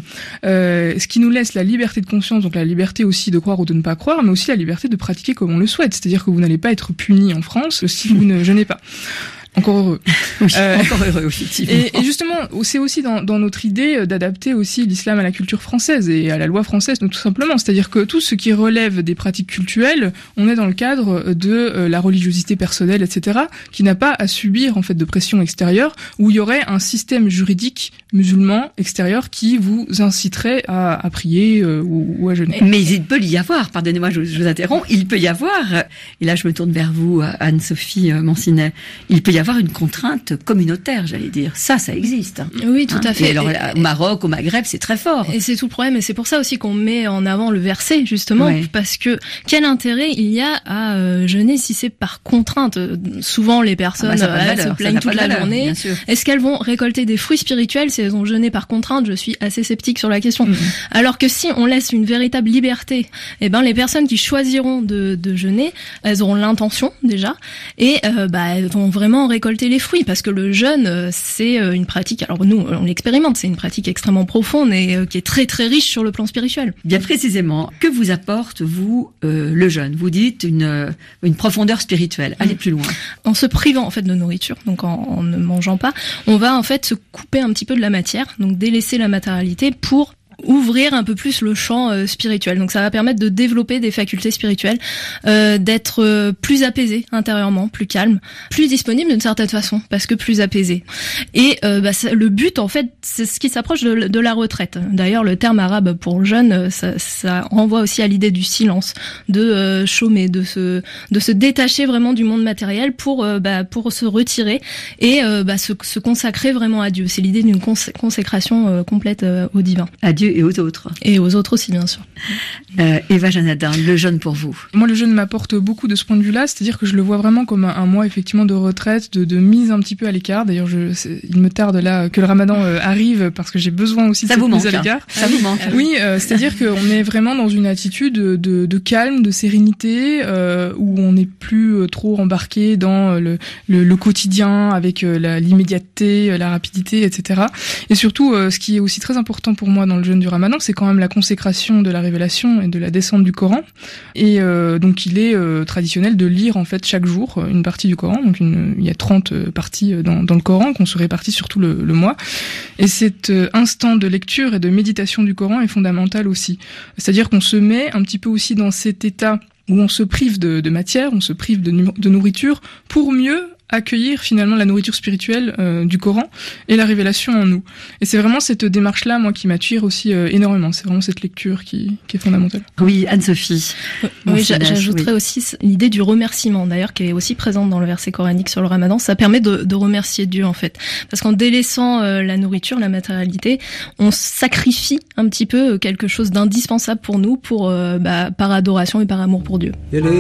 ce qui nous laisse la liberté de conscience, donc la liberté aussi de croire ou de ne pas croire, mais aussi la liberté de pratiquer comme on le souhaite, c'est-à-dire que vous n'allez pas être puni en France si vous ne jeûnez pas. Encore heureux. Oui, encore heureux, effectivement. Et justement, c'est aussi dans notre idée d'adapter aussi l'islam à la culture française et à la loi française, tout simplement. C'est-à-dire que tout ce qui relève des pratiques cultuelles, on est dans le cadre de la religiosité personnelle, etc., qui n'a pas à subir en fait de pression extérieure, où il y aurait un système juridique musulman extérieur qui vous inciterait à prier ou à jeûner. Mais il peut y avoir, pardonnez-moi, je vous interromps, il peut y avoir, et là je me tourne vers vous, Anne-Sophie Mancinet, il peut y avoir une contrainte communautaire, j'allais dire. Ça existe. Oui, tout à fait. Et alors, au Maroc, au Maghreb, c'est très fort. Et c'est tout le problème. Et c'est pour ça aussi qu'on met en avant le verset, justement, parce que quel intérêt il y a à jeûner si c'est par contrainte? Souvent, les personnes se plaignent toute la journée. Est-ce qu'elles vont récolter des fruits spirituels si elles ont jeûné par contrainte? Je suis assez sceptique sur la question. Alors que si on laisse une véritable liberté, les personnes qui choisiront de jeûner, elles auront l'intention déjà, et elles vont vraiment récolter les fruits, parce que le jeûne, c'est une pratique, alors nous on l'expérimente, c'est une pratique extrêmement profonde et qui est très très riche sur le plan spirituel. Bien précisément, que vous apporte vous le jeûne? Vous dites une profondeur spirituelle. Allez plus loin. En se privant en fait de nourriture, donc en ne mangeant pas, on va en fait se couper un petit peu de la matière, donc délaisser la matérialité pour ouvrir un peu plus le champ spirituel. Donc ça va permettre de développer des facultés spirituelles, d'être plus apaisé intérieurement, plus calme, plus disponible d'une certaine façon, parce que plus apaisé. Et le but, en fait, c'est ce qui s'approche de la retraite. D'ailleurs, le terme arabe pour jeûne, ça renvoie aussi à l'idée du silence, de chômer, de se détacher vraiment du monde matériel pour se retirer et se consacrer vraiment à Dieu. C'est l'idée d'une consécration complète au divin. À Dieu et aux autres. Et aux autres aussi, bien sûr. Eva Janadin, le jeûne pour vous? Moi, le jeûne m'apporte beaucoup de ce point de vue-là, c'est-à-dire que je le vois vraiment comme un mois effectivement de retraite, de mise un petit peu à l'écart. D'ailleurs, il me tarde là que le Ramadan arrive parce que j'ai besoin aussi de cette mise à l'écart. Ça vous manque. Oui, c'est-à-dire qu'on est vraiment dans une attitude de calme, de sérénité, où on n'est plus trop embarqué dans le quotidien avec l'immédiateté, la rapidité, etc. Et surtout, ce qui est aussi très important pour moi dans le jeûne du Ramadan, c'est quand même la consécration de la révélation et de la descente du Coran. Et donc il est traditionnel de lire en fait chaque jour une partie du Coran. Donc il y a 30 parties dans le Coran qu'on se répartit sur tout le mois. Et cet instant de lecture et de méditation du Coran est fondamental aussi. C'est-à-dire qu'on se met un petit peu aussi dans cet état où on se prive de matière, on se prive de nourriture pour mieux accueillir finalement la nourriture spirituelle du Coran et la révélation en nous. Et c'est vraiment cette démarche-là, moi, qui m'attire aussi énormément. C'est vraiment cette lecture qui est fondamentale. Oui, Anne-Sophie. Oui, j'ajouterais aussi l'idée du remerciement, d'ailleurs, qui est aussi présente dans le verset coranique sur le Ramadan. Ça permet de remercier Dieu, en fait. Parce qu'en délaissant la nourriture, la matérialité, on sacrifie un petit peu quelque chose d'indispensable pour nous, par adoration et par amour pour Dieu.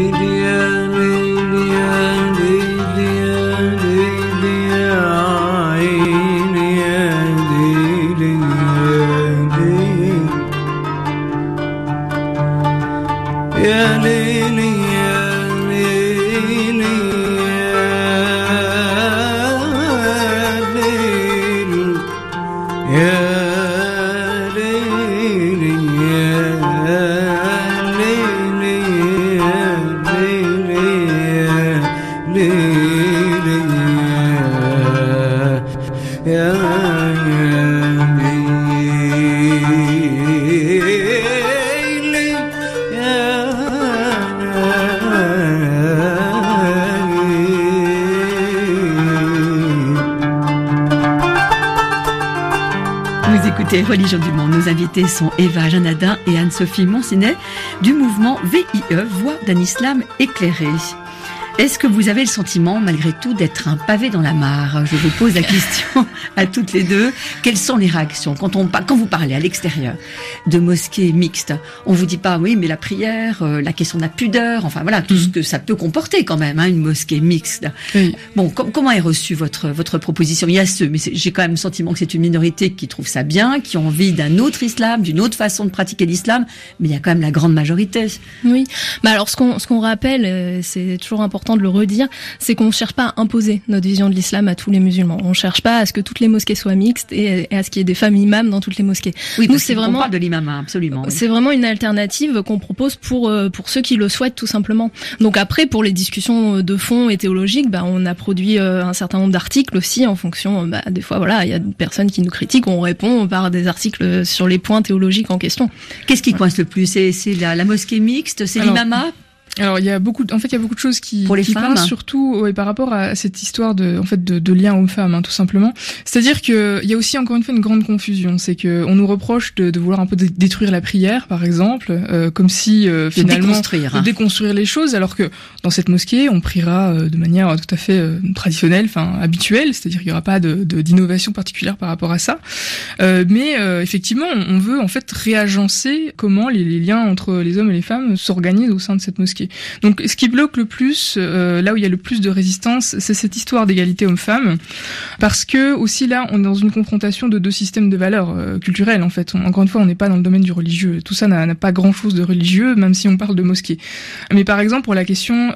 Religion du Monde. Nos invités sont Eva Janadin et Anne-Sophie Monsinet du mouvement VIE, Voix d'un Islam éclairé. Est-ce que vous avez le sentiment, malgré tout, d'être un pavé dans la mare? Je vous pose la question à toutes les deux. Quelles sont les réactions quand vous parlez à l'extérieur de mosquées mixtes? On vous dit pas, oui, mais la prière, la question de la pudeur, enfin voilà, tout ce que ça peut comporter quand même, une mosquée mixte. Oui. Bon, comment est reçue votre proposition? Il y a mais j'ai quand même le sentiment que c'est une minorité qui trouve ça bien, qui ont envie d'un autre islam, d'une autre façon de pratiquer l'islam, mais il y a quand même la grande majorité. Oui. Alors, ce qu'on rappelle, c'est toujours important de le redire, c'est qu'on ne cherche pas à imposer notre vision de l'islam à tous les musulmans. On ne cherche pas à ce que toutes les mosquées soient mixtes et à ce qu'il y ait des femmes imams dans toutes les mosquées. Oui, nous, on parle de l'imam, absolument. Oui. C'est vraiment une alternative qu'on propose pour ceux qui le souhaitent, tout simplement. Donc après, pour les discussions de fond et théologiques, on a produit un certain nombre d'articles aussi en fonction, des fois, voilà, il y a des personnes qui nous critiquent, on répond par des articles sur les points théologiques en question. Qu'est-ce qui coince le plus? C'est la mosquée mixte, c'est l'imama? Alors il y a beaucoup de choses qui coincent, surtout par rapport à cette histoire de lien homme-femme, tout simplement. C'est-à-dire que il y a aussi encore une fois une grande confusion, c'est que on nous reproche de vouloir un peu détruire la prière, par exemple, comme si finalement de déconstruire les choses, alors que dans cette mosquée on priera de manière tout à fait traditionnelle, habituelle, c'est-à-dire qu'il y aura pas d'innovation particulière par rapport à ça. Mais effectivement, on veut en fait réagencer comment les liens entre les hommes et les femmes s'organisent au sein de cette mosquée. Donc ce qui bloque le plus, là où il y a le plus de résistance, c'est cette histoire d'égalité homme-femme, parce que aussi là on est dans une confrontation de deux systèmes de valeurs culturelles en fait. Encore une fois, on n'est pas dans le domaine du religieux, tout ça n'a pas grand-chose de religieux, même si on parle de mosquée. Mais par exemple pour la question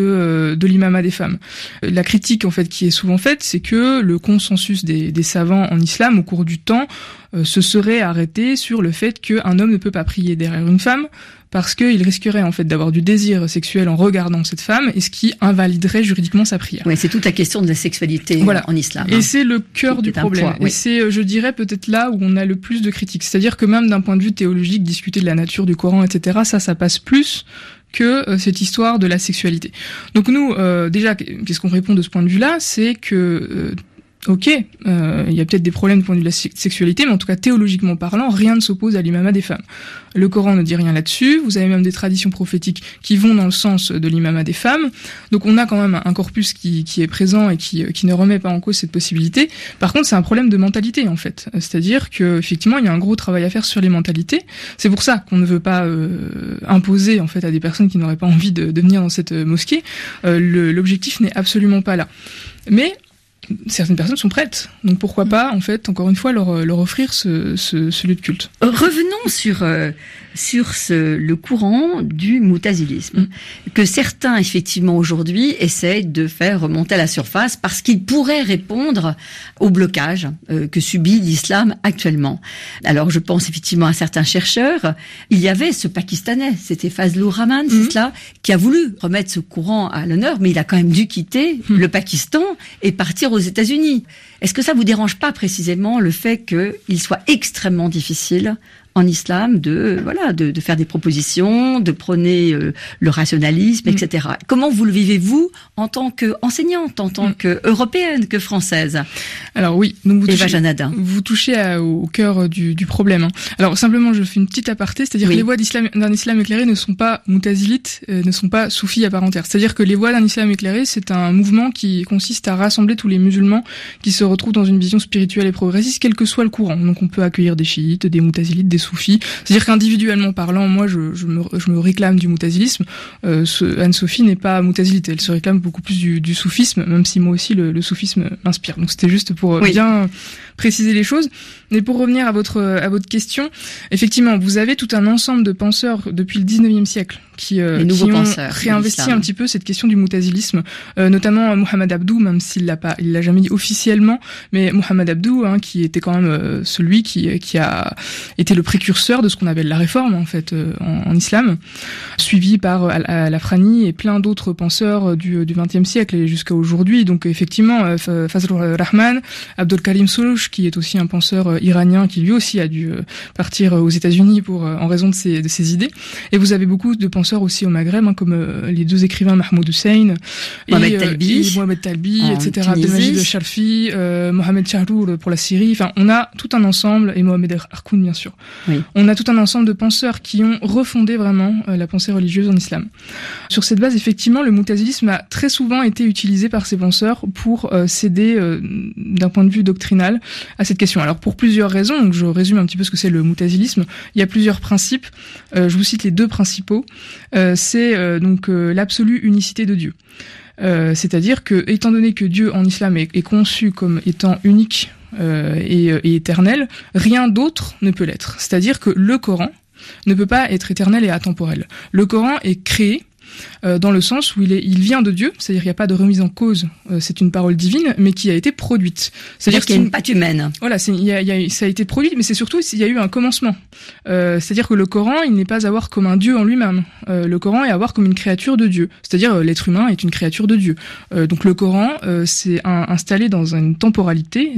de l'imama des femmes, la critique en fait qui est souvent faite, c'est que le consensus des savants en islam au cours du temps se serait arrêté sur le fait qu'un homme ne peut pas prier derrière une femme, parce qu'il risquerait en fait d'avoir du désir sexuel en regardant cette femme, et ce qui invaliderait juridiquement sa prière. Oui, c'est toute la question de la sexualité en islam. Et c'est le cœur du problème. Et c'est, je dirais, peut-être là où on a le plus de critiques. C'est-à-dire que même d'un point de vue théologique, discuter de la nature du Coran, etc., ça passe plus que cette histoire de la sexualité. Donc nous, déjà, qu'est-ce qu'on répond de ce point de vue-là? C'est que ok, il y a peut-être des problèmes du point de vue de la sexualité, mais en tout cas théologiquement parlant, rien ne s'oppose à l'imama des femmes. Le Coran ne dit rien là-dessus, vous avez même des traditions prophétiques qui vont dans le sens de l'imama des femmes, donc on a quand même un corpus qui est présent et qui ne remet pas en cause cette possibilité. Par contre, c'est un problème de mentalité en fait, c'est-à-dire que effectivement il y a un gros travail à faire sur les mentalités. C'est pour ça qu'on ne veut pas imposer en fait à des personnes qui n'auraient pas envie de venir dans cette mosquée. L'objectif n'est absolument pas là. Mais certaines personnes sont prêtes, donc pourquoi pas en fait encore une fois leur offrir ce lieu de culte. Revenons sur le courant du moutazilisme que certains effectivement aujourd'hui essaient de faire remonter à la surface parce qu'il pourrait répondre au blocage que subit l'islam actuellement. Alors je pense effectivement à certains chercheurs. Il y avait ce Pakistanais, c'était Fazlur Rahman, c'est cela, qui a voulu remettre ce courant à l'honneur, mais il a quand même dû quitter le Pakistan et partir aux États-Unis. Est-ce que ça vous dérange pas précisément le fait qu'il soit extrêmement difficile en islam de faire des propositions, de prôner le rationalisme, etc. Comment vous le vivez-vous en tant qu'enseignante, en tant qu'européenne, que française? Alors oui, donc vous touchez au cœur du problème. Hein. Alors simplement, je fais une petite aparté, c'est-à-dire que les voix d'un islam éclairé ne sont pas moutazilites, ne sont pas soufis à part entière. C'est-à-dire que les voix d'un islam éclairé, c'est un mouvement qui consiste à rassembler tous les musulmans qui se retrouvent dans une vision spirituelle et progressiste, quel que soit le courant. Donc on peut accueillir des chiites, des moutazilites, des soufis. C'est-à-dire qu'individuellement parlant, moi je me réclame du moutazilisme. Anne-Sophie n'est pas moutazilite, elle se réclame beaucoup plus du soufisme, même si moi aussi le soufisme m'inspire. Donc c'était juste pour bien préciser les choses. Mais pour revenir à votre question, effectivement, vous avez tout un ensemble de penseurs depuis le 19e siècle qui ont réinvesti un petit peu cette question du moutazilisme, notamment Mohamed Abdou, même il l'a jamais dit officiellement, mais Mohamed Abdou, qui était quand même celui qui a été le précurseur de ce qu'on appelle la réforme en fait en islam, suivi par Al-Afrani et plein d'autres penseurs du XXe siècle et jusqu'à aujourd'hui. Donc effectivement, Fazlur Rahman, Abdul Karim Soroush, qui est aussi un penseur iranien qui lui aussi a dû partir aux États-Unis en raison de ses idées. Et vous avez beaucoup de penseurs aussi au Maghreb, comme les deux écrivains Mahmoud Hussein et Mohamed Talbi, etc. Abdelmajid Sharfi, Mohamed Chahrour pour la Syrie. Enfin, on a tout un ensemble, et Mohamed Harkoun bien sûr. Oui. On a tout un ensemble de penseurs qui ont refondé vraiment la pensée religieuse en islam. Sur cette base, effectivement, le moutazilisme a très souvent été utilisé par ces penseurs pour céder d'un point de vue doctrinal à cette question. Alors pour plusieurs raisons, donc je résume un petit peu ce que c'est le moutazilisme. Il y a plusieurs principes. Je vous cite les deux principaux. C'est donc l'absolue unicité de Dieu. C'est-à-dire que, étant donné que Dieu en islam est conçu comme étant unique et éternel, rien d'autre ne peut l'être. C'est-à-dire que le Coran ne peut pas être éternel et atemporel. Le Coran est créé dans le sens où il vient de Dieu, c'est-à-dire qu'il n'y a pas de remise en cause, c'est une parole divine, mais qui a été produite. C'est-à-dire qu'il y a une patte humaine. Voilà, ça a été produit, mais c'est surtout il y a eu un commencement. C'est-à-dire que le Coran, il n'est pas à voir comme un Dieu en lui-même. Le Coran est à voir comme une créature de Dieu. C'est-à-dire l'être humain est une créature de Dieu. Donc le Coran, c'est installé dans une temporalité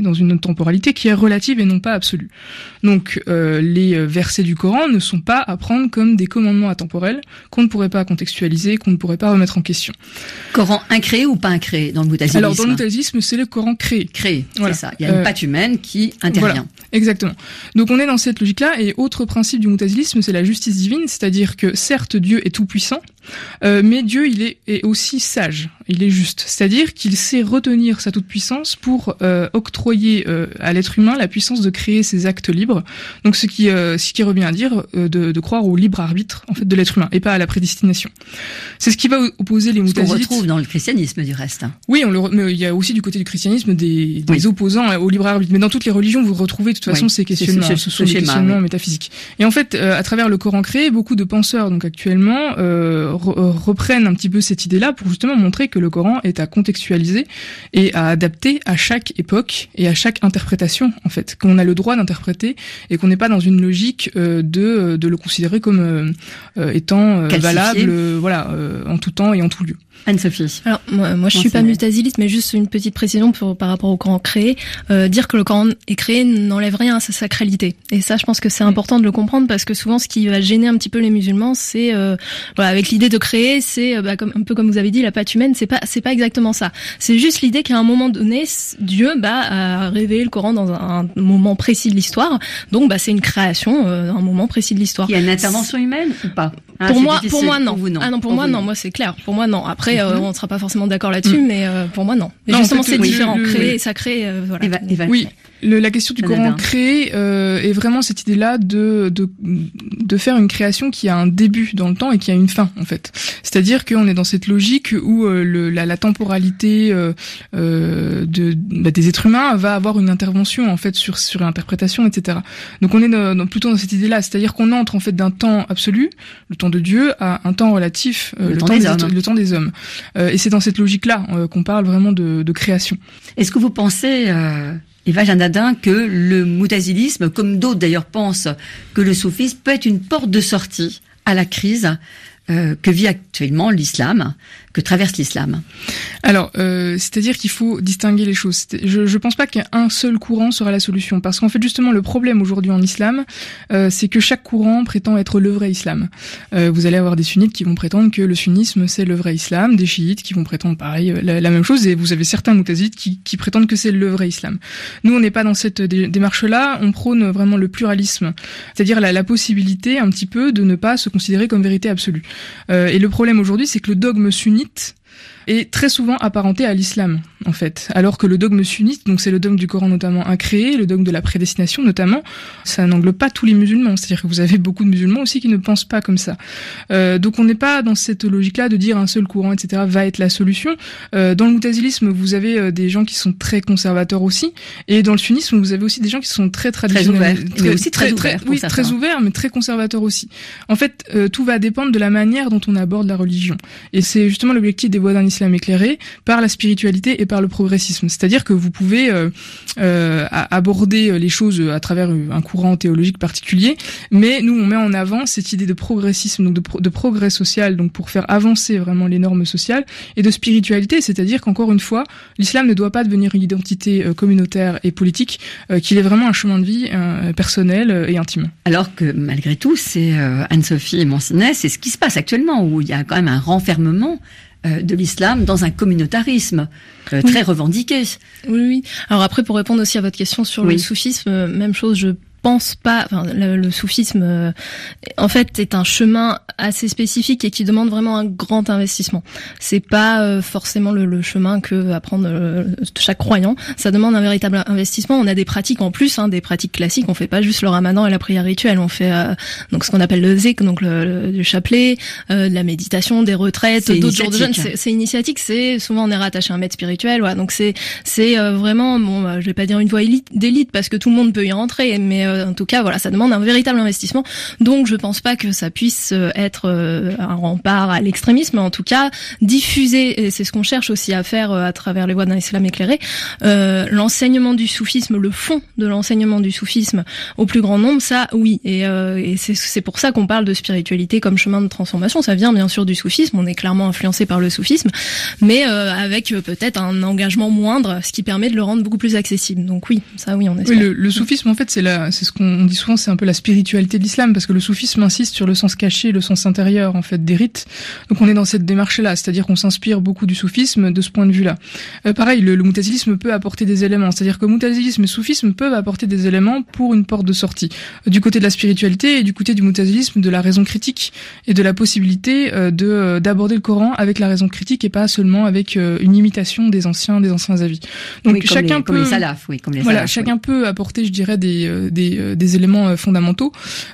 qui est relative et non pas absolue. Donc les versets du Coran ne sont pas à prendre comme des commandements atemporels qu'on ne pourrait pas contextualiser, qu'on ne pourrait pas remettre en question. Coran incréé ou pas incréé dans le moutazilisme? Alors dans le moutazilisme, c'est le Coran créé. Créé, voilà. C'est ça. Il y a une patte humaine qui intervient. Voilà, exactement. Donc on est dans cette logique-là, et autre principe du moutazilisme, c'est la justice divine, c'est-à-dire que certes Dieu est tout puissant, mais Dieu il est aussi sage, il est juste, c'est-à-dire qu'il sait retenir sa toute puissance pour octroyer à l'être humain la puissance de créer ses actes libres. Donc ce qui revient à dire de croire au libre arbitre en fait de l'être humain et pas à la prédestination. C'est ce qui va opposer les moutazilites. Ce qu'on retrouve dans le christianisme du reste. Oui, mais il y a aussi du côté du christianisme des opposants au libre arbitre. Mais dans toutes les religions, vous retrouvez de toute façon ces questionnements, ce sont des questionnements métaphysiques. Et en fait, à travers le Coran créé, beaucoup de penseurs donc actuellement reprennent un petit peu cette idée-là pour justement montrer que le Coran est à contextualiser et à adapter à chaque époque et à chaque interprétation en fait, qu'on a le droit d'interpréter et qu'on n'est pas dans une logique de le considérer comme étant valable en tout temps et en tout lieu. Anne-Sophie. Alors moi je suis pas mutazilite, mais juste une petite précision par rapport au Coran créé. Dire que le Coran est créé n'enlève rien à sa sacralité. Et ça, je pense que c'est important de le comprendre, parce que souvent ce qui va gêner un petit peu les musulmans, c'est avec l'idée de créer, c'est un peu comme vous avez dit, la patte humaine. C'est pas exactement ça. C'est juste l'idée qu'à un moment donné, Dieu a révélé le Coran dans un moment précis de l'histoire. Donc c'est une création un moment précis de l'histoire. Il y a une intervention humaine ou pas? Pour moi non. Non. Ah non, pour moi non. Moi c'est clair. Pour moi non. Après on ne sera pas forcément d'accord là-dessus, mais pour moi non. Mais justement, en fait, c'est différent. Créer, ça crée, voilà. Oui. La question du Coran créé est vraiment cette idée-là de faire une création qui a un début dans le temps et qui a une fin en fait. C'est-à-dire qu'on est dans cette logique où la temporalité des êtres humains va avoir une intervention en fait sur l'interprétation, etc. Donc on est plutôt dans cette idée-là, c'est-à-dire qu'on entre en fait d'un temps absolu, le temps de Dieu, à un temps relatif, le temps des hommes. Et c'est dans cette logique-là qu'on parle vraiment de création. Est-ce que vous pensez Eva Janadin, que le moutazilisme, comme d'autres d'ailleurs pensent que le soufisme peut être une porte de sortie à la crise que vit actuellement l'islam, que traverse l'islam? Alors, c'est-à-dire qu'il faut distinguer les choses. Je pense pas qu'un seul courant sera la solution, parce qu'en fait, justement, le problème aujourd'hui en islam, c'est que chaque courant prétend être le vrai islam. Vous allez avoir des sunnites qui vont prétendre que le sunnisme c'est le vrai islam, des chiites qui vont prétendre pareil la même chose, et vous avez certains mu'tazilites qui prétendent que c'est le vrai islam. Nous, on n'est pas dans cette démarche-là. On prône vraiment le pluralisme, c'est-à-dire la possibilité un petit peu de ne pas se considérer comme vérité absolue. Et le problème aujourd'hui, c'est que le dogme sunnite est très souvent apparenté à l'islam, en fait. Alors que le dogme sunnite, donc c'est le dogme du Coran notamment incréé, le dogme de la prédestination notamment, ça n'englobe pas tous les musulmans. C'est-à-dire que vous avez beaucoup de musulmans aussi qui ne pensent pas comme ça. Donc on n'est pas dans cette logique-là de dire un seul courant, etc. va être la solution. Dans le mu'tazilisme, vous avez des gens qui sont très conservateurs aussi, et dans le sunnisme, vous avez aussi des gens qui sont très traditionnels, mais aussi très ouverts. Oui, très ouverts, mais très conservateurs aussi. En fait, tout va dépendre de la manière dont on aborde la religion. Et c'est justement l'objectif des voies d'un islam éclairé par la spiritualité et par le progressisme. C'est-à-dire que vous pouvez aborder les choses à travers un courant théologique particulier, mais nous on met en avant cette idée de progressisme, donc de progrès social, donc pour faire avancer vraiment les normes sociales, et de spiritualité, c'est-à-dire qu'encore une fois, l'islam ne doit pas devenir une identité communautaire et politique, qu'il est vraiment un chemin de vie personnel et intime. Alors que malgré tout, c'est Anne-Sophie Mancinès, c'est ce qui se passe actuellement, où il y a quand même un renfermement de l'islam dans un communautarisme très revendiqué. Oui. Alors après, pour répondre aussi à votre question sur le soufisme, même chose, je pense pas, enfin, le soufisme en fait est un chemin assez spécifique et qui demande vraiment un grand investissement. C'est pas forcément le chemin que va prendre chaque croyant. Ça demande un véritable investissement. On a des pratiques en plus, des pratiques classiques. On fait pas juste le ramadan et la prière rituelle. On fait donc ce qu'on appelle le zikr, donc le chapelet, de la méditation, des retraites, d'autres genres de jeûnes. C'est initiatique. C'est souvent on est rattaché à un maître spirituel. Voilà. Donc c'est vraiment je vais pas dire une voie d'élite parce que tout le monde peut y rentrer, mais en tout cas, voilà, ça demande un véritable investissement. Donc, je pense pas que ça puisse être un rempart à l'extrémisme, mais en tout cas, diffuser, et c'est ce qu'on cherche aussi à faire à travers les voies d'un islam éclairé, l'enseignement du soufisme, le fond de l'enseignement du soufisme au plus grand nombre, ça, oui. Et c'est pour ça qu'on parle de spiritualité comme chemin de transformation. Ça vient bien sûr du soufisme, on est clairement influencé par le soufisme, mais avec peut-être un engagement moindre, ce qui permet de le rendre beaucoup plus accessible. Donc oui, ça oui, on espère. Oui, le soufisme, en fait, c'est ce qu'on dit souvent, c'est un peu la spiritualité de l'islam, parce que le soufisme insiste sur le sens caché, le sens intérieur, en fait, des rites. Donc on est dans cette démarche-là, c'est-à-dire qu'on s'inspire beaucoup du soufisme de ce point de vue-là. Pareil, le mu'tazilisme peut apporter des éléments, c'est-à-dire que mu'tazilisme et soufisme peuvent apporter des éléments pour une porte de sortie. Du côté de la spiritualité et du côté du mu'tazilisme, de la raison critique et de la possibilité d'aborder le Coran avec la raison critique et pas seulement avec une imitation des anciens avis. Donc oui, chacun comme les salafs, chacun peut apporter, je dirais, des éléments fondamentaux,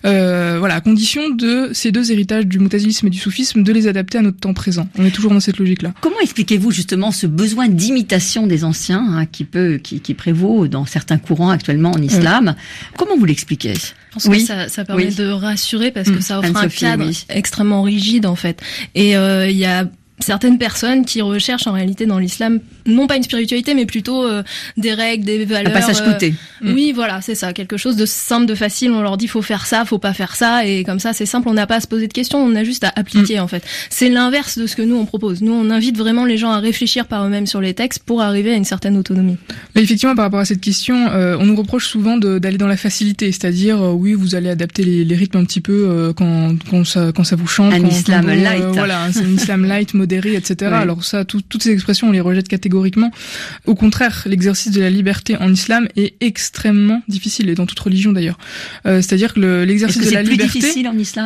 à condition de ces deux héritages du mu'tazilisme et du soufisme de les adapter à notre temps présent. On est toujours dans cette logique-là. Comment expliquez-vous justement ce besoin d'imitation des anciens qui prévaut dans certains courants actuellement en islam? Comment vous l'expliquez? Je pense que ça permet de rassurer parce que ça offre un cadre extrêmement rigide en fait. Et il y a certaines personnes qui recherchent en réalité dans l'islam non pas une spiritualité mais plutôt des règles, des valeurs. Un passage clouté. Oui, voilà, c'est ça, quelque chose de simple, de facile. On leur dit faut faire ça, faut pas faire ça, et comme ça c'est simple. On n'a pas à se poser de questions, on a juste à appliquer en fait. C'est l'inverse de ce que nous on propose. Nous on invite vraiment les gens à réfléchir par eux-mêmes sur les textes pour arriver à une certaine autonomie. Mais effectivement, par rapport à cette question, on nous reproche souvent d'aller dans la facilité, c'est-à-dire oui, vous allez adapter les rythmes un petit peu quand ça vous chante. Un islam light. Voilà, c'est un islam light, modéré, etc. Oui. Alors ça, toutes ces expressions, on les rejette catégoriquement. Au contraire, l'exercice de la liberté en islam est extrêmement difficile, et dans toute religion d'ailleurs. C'est-à-dire que l'exercice de la liberté... Est-ce que c'est plus difficile en islam ?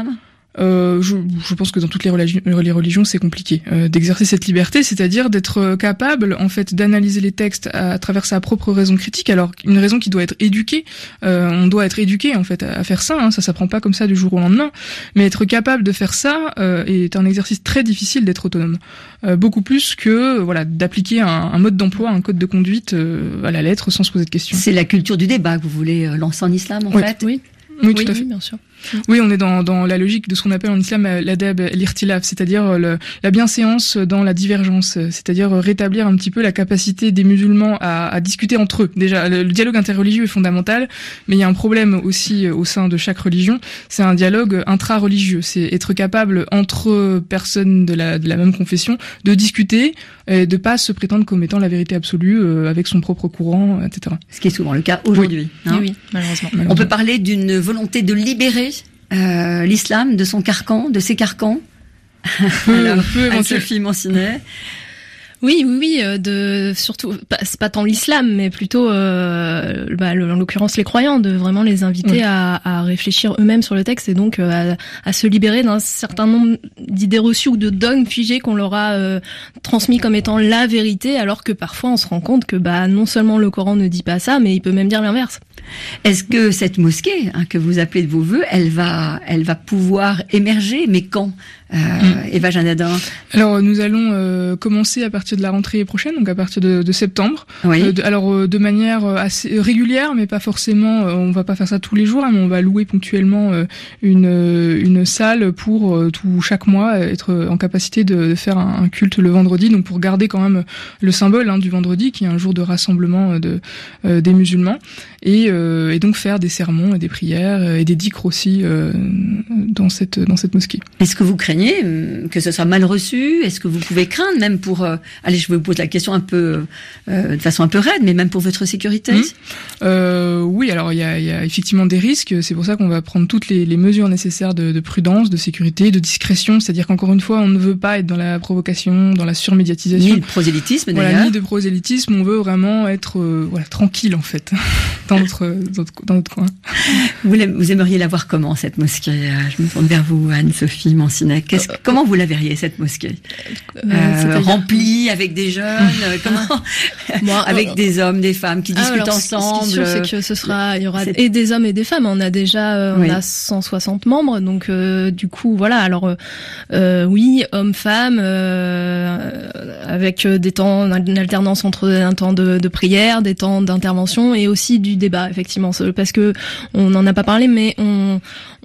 Je pense que dans toutes les religions, c'est compliqué d'exercer cette liberté, c'est-à-dire d'être capable en fait d'analyser les textes à travers sa propre raison critique. Alors une raison qui doit être éduquée, on doit être éduqué en fait à faire ça. Ça s'apprend pas comme ça du jour au lendemain, mais être capable de faire ça est un exercice très difficile d'être autonome, beaucoup plus que d'appliquer un mode d'emploi, un code de conduite à la lettre sans se poser de questions. C'est la culture du débat que vous voulez lancer en islam en fait. Oui. Oui, tout à fait. Bien sûr. Oui, on est dans la logique de ce qu'on appelle en islam l'adab l'irtilaf, c'est-à-dire la bienséance dans la divergence, c'est-à-dire rétablir un petit peu la capacité des musulmans à discuter entre eux. Déjà, le dialogue interreligieux est fondamental, mais il y a un problème aussi au sein de chaque religion, c'est un dialogue intra-religieux, c'est être capable entre personnes de la même confession de discuter et de pas se prétendre comme étant la vérité absolue avec son propre courant, etc. Ce qui est souvent le cas aujourd'hui. Oui, oui, malheureusement. On peut parler d'une volonté de libérer l'islam de son carcan, de ses carcans. Alors, Anne-Sophie Mansinet. Oui, surtout, c'est pas tant l'islam, mais plutôt, en l'occurrence les croyants, de vraiment les inviter à réfléchir eux-mêmes sur le texte et donc à se libérer d'un certain nombre d'idées reçues ou de dogmes figés qu'on leur a transmis comme étant la vérité, alors que parfois on se rend compte que non seulement le Coran ne dit pas ça, mais il peut même dire l'inverse. Est-ce que cette mosquée que vous appelez de vos vœux, elle va pouvoir émerger, mais quand Eva Janadin? Alors nous allons commencer à partir de la rentrée prochaine, donc à partir de septembre. Oui. De manière assez régulière, mais pas forcément. On va pas faire ça tous les jours, mais on va louer ponctuellement une salle pour chaque mois être en capacité de faire un culte le vendredi. Donc pour garder quand même le symbole du vendredi, qui est un jour de rassemblement des musulmans, et donc faire des sermons et des prières et des dhikrs aussi dans cette mosquée. Est-ce que vous craignez que ce soit mal reçu? Est-ce que vous pouvez craindre même pour allez, je vous pose la question un peu de façon un peu raide, mais même pour votre sécurité? Oui, alors il y a effectivement des risques. C'est pour ça qu'on va prendre toutes les mesures nécessaires de prudence, de sécurité, de discrétion. C'est-à-dire qu'encore une fois, on ne veut pas être dans la provocation, dans la surmédiatisation. Ni de prosélytisme d'ailleurs. Ni de prosélytisme. On veut vraiment être tranquille en fait dans notre coin. Vous aimeriez la voir comment cette mosquée? Je me tourne vers vous, Anne-Sophie Mansinet. Comment vous la verriez cette mosquée? Remplie avec des jeunes, avec des hommes, des femmes qui discutent ensemble. Ce qui est sûr, c'est que il y aura et des hommes et des femmes. On a déjà, on a 160 membres, donc du coup voilà. Alors oui, hommes, femmes, avec des temps d'alternance entre un temps de prière, des temps d'intervention et aussi du débat, effectivement, parce que on n'en a pas parlé, mais on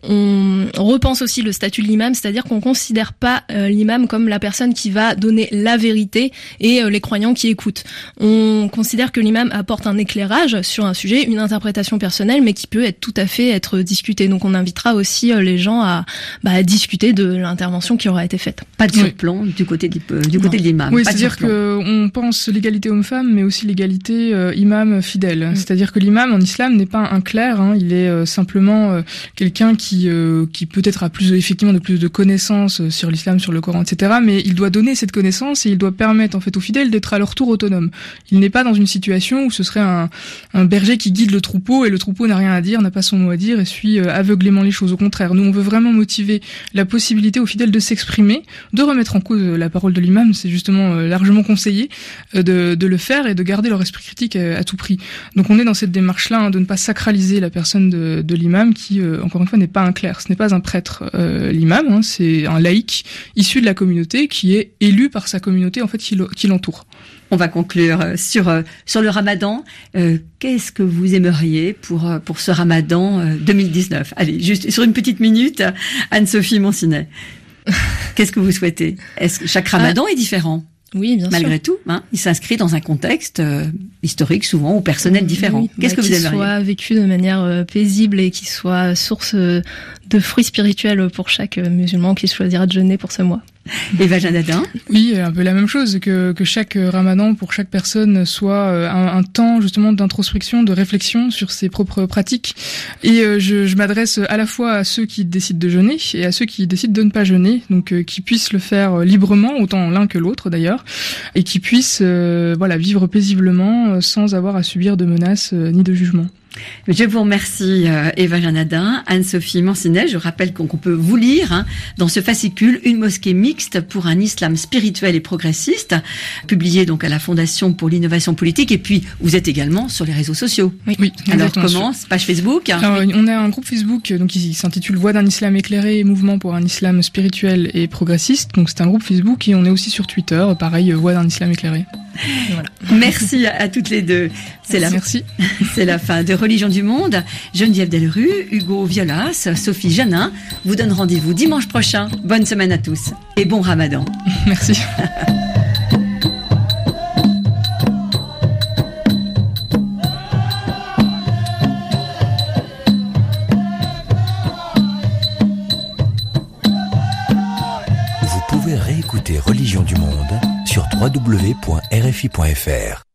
repense aussi le statut de l'imam, c'est-à-dire qu'on considère pas l'imam comme la personne qui va donner la vérité et les croyants qui écoutent. On considère que l'imam apporte un éclairage sur un sujet, une interprétation personnelle, mais qui peut tout à fait être discutée. Donc on invitera aussi les gens à discuter de l'intervention qui aura été faite. Pas de surplomb du côté de l'imam. Oui, c'est-à-dire qu'on pense l'égalité homme-femme, mais aussi l'égalité imam-fidèle. C'est-à-dire que l'imam en islam n'est pas un clerc, il est simplement quelqu'un qui peut-être a plus de connaissances sur l'islam, sur le Coran, etc. Mais il doit donner cette connaissance et il doit permettre en fait aux fidèles d'être à leur tour autonomes. Il n'est pas dans une situation où ce serait un berger qui guide le troupeau et le troupeau n'a rien à dire, n'a pas son mot à dire et suit aveuglément les choses. Au contraire, nous on veut vraiment motiver la possibilité aux fidèles de s'exprimer, de remettre en cause la parole de l'imam. C'est justement largement conseillé de le faire et de garder leur esprit critique à tout prix. Donc on est dans cette démarche-là de ne pas sacraliser la personne de l'imam qui, encore une fois, n'est pas un clerc, ce n'est pas un prêtre, l'imam, c'est un laïc issu de la communauté qui est élu par sa communauté en fait qui l'entoure. On va conclure sur le Ramadan. Qu'est-ce que vous aimeriez pour ce Ramadan 2019? Allez, juste sur une petite minute, Anne-Sophie Mansinet. Qu'est-ce que vous souhaitez? Est-ce que chaque Ramadan est différent? Oui, bien sûr. Malgré tout, il s'inscrit dans un contexte historique souvent ou personnel différent. Oui, Qu'est-ce que vous aimeriez? Qu'il soit vécu de manière paisible et qu'il soit source de fruits spirituels pour chaque musulman qui choisira de jeûner pour ce mois. Eva Janadin? Oui, un peu la même chose, que chaque Ramadan pour chaque personne soit un temps justement d'introspection, de réflexion sur ses propres pratiques. Et je m'adresse à la fois à ceux qui décident de jeûner et à ceux qui décident de ne pas jeûner, donc qui puissent le faire librement, autant l'un que l'autre d'ailleurs, et qui puissent vivre paisiblement sans avoir à subir de menaces ni de jugements. Je vous remercie Eva Janadin, Anne-Sophie Mansinet. Je rappelle qu'on peut vous lire dans ce fascicule Une mosquée mixte pour un islam spirituel et progressiste, publié donc à la Fondation pour l'innovation politique. Et puis vous êtes également sur les réseaux sociaux. Oui. Alors comment? Page Facebook? Alors, on a un groupe Facebook donc qui s'intitule Voix d'un islam éclairé et Mouvement pour un islam spirituel et progressiste. Donc c'est un groupe Facebook et on est aussi sur Twitter, pareil, Voix d'un islam éclairé. Voilà. Merci à toutes les deux. Merci. C'est la fin de Religion du Monde. Geneviève Delrue, Hugo Violas, Sophie Janin vous donnent rendez-vous dimanche prochain. Bonne semaine à tous et bon Ramadan. Merci. Vous pouvez réécouter Religion du Monde sur www.rfi.fr.